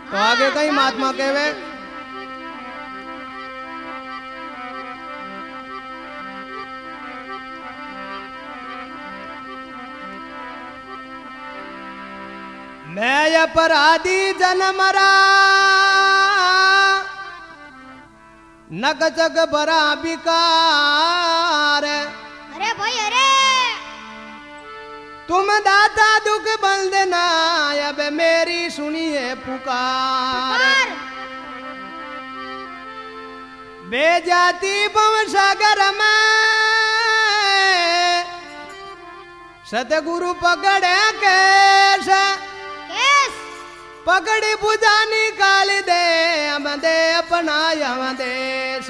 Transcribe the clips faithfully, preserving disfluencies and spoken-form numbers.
तो आगे कहीं महात्मा कहवे मैं अपराधी जन्मरा नक जग बरा बिकार। अरे भाई अरे तुम दाता दुख बल देना अब मेरी सुनिए पुकार। पुकार। बेजाती सागर में सतगुरु पकड़े केस केस पकड़ी बुझा निकाल दे हम दे अपना यम देश।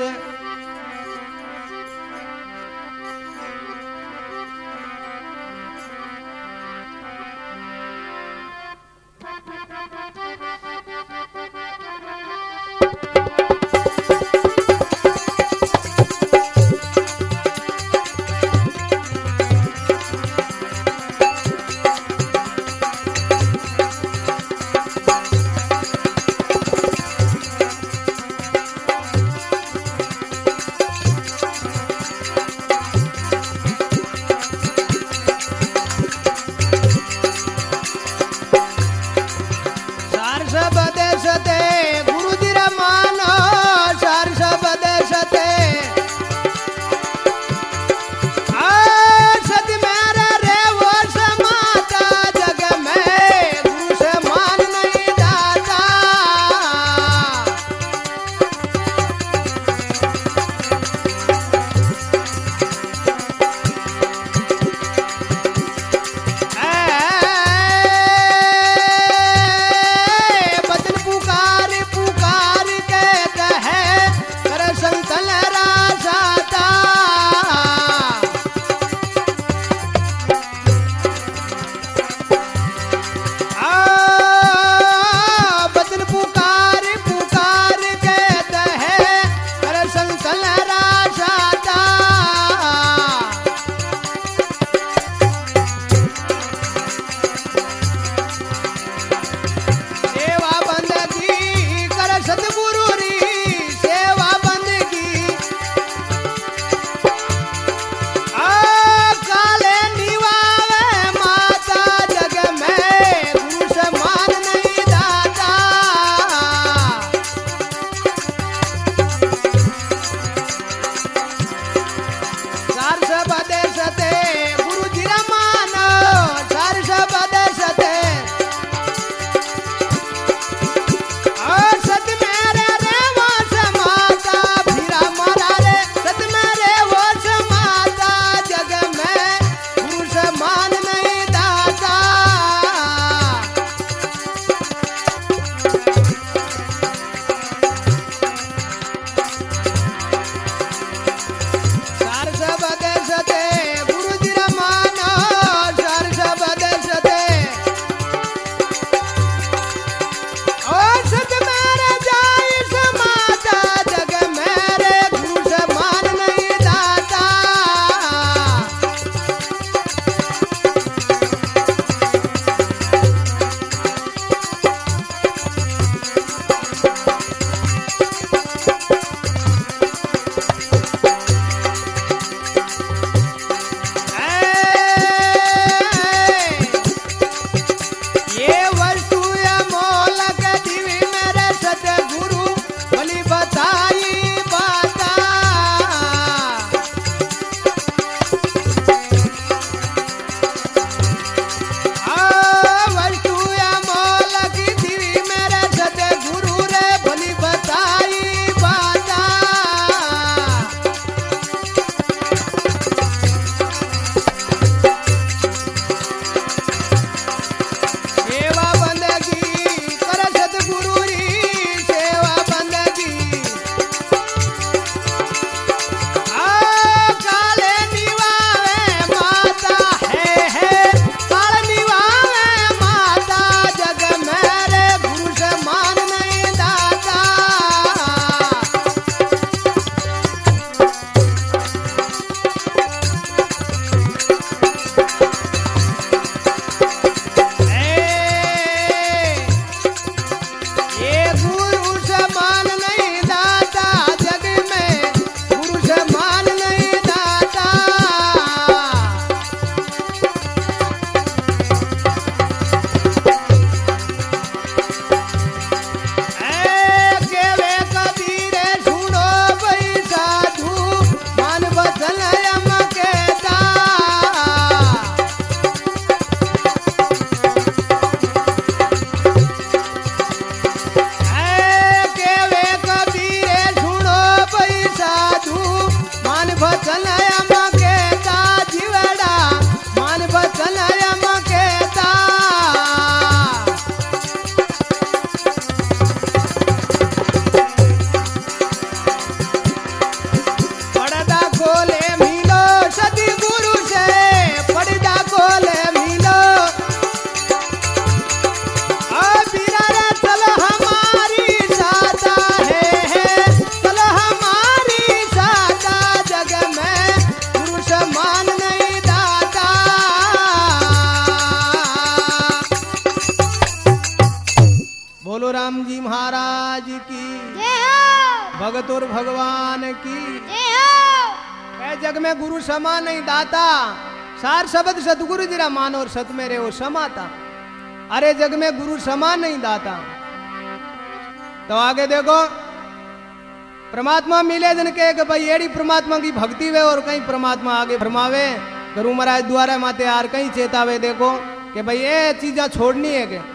राम जी महाराज की, जय हो, भगत और भगवान की। जय हो। कह जग में गुरु समा नहीं दाता, सार शब्द सतगुरु जिरा मान और सत मेरे वो समाता। अरे जग में गुरु समा नहीं दाता। तो आगे देखो, परमात्मा मिले जन के भाई एड़ी परमात्मा की भक्ति वे और कहीं परमात्मा आगे फरमावे गुरु महाराज द्वारा माते यार कहीं चेतावे देखो कि भाई ये चीजा छोड़नी है के